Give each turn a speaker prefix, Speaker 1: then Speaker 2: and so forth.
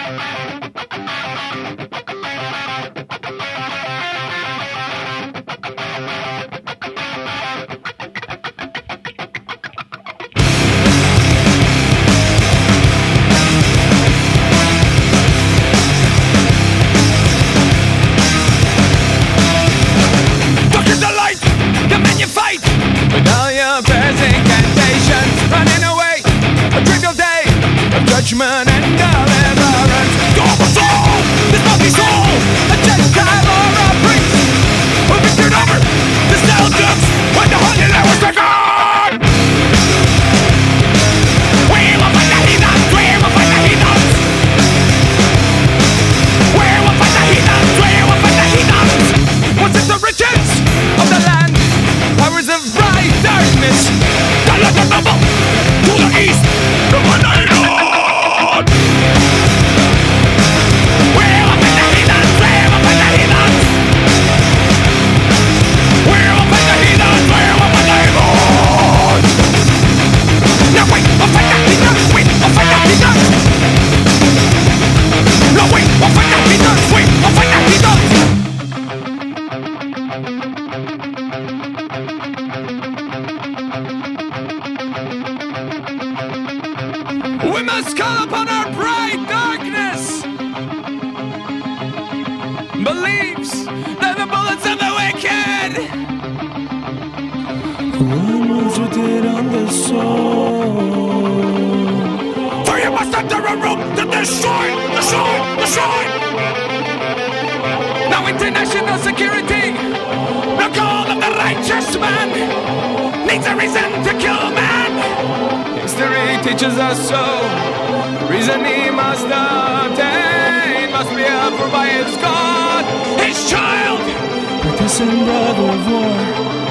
Speaker 1: Judgment and deliverance. Door for soul, this mighty soul, a Gentile or a priest, who victored over the Celtics when the 100 hours record. We will fight the heathens, we will fight the heathens. We will fight the heathens, we will fight the heathens. What's it the riches of the land? Powers of bright darkness. The London bubble to the east, the Monday. We must call upon our bright darkness. Believes that the bullets of the wicked. One was written on the soul. For you must enter a room to destroy. Now international security, the call of the righteous man, needs a reason to kill man. History teaches us so. The reason he must obtain must be approved by his God, his child. Partisan brother of war.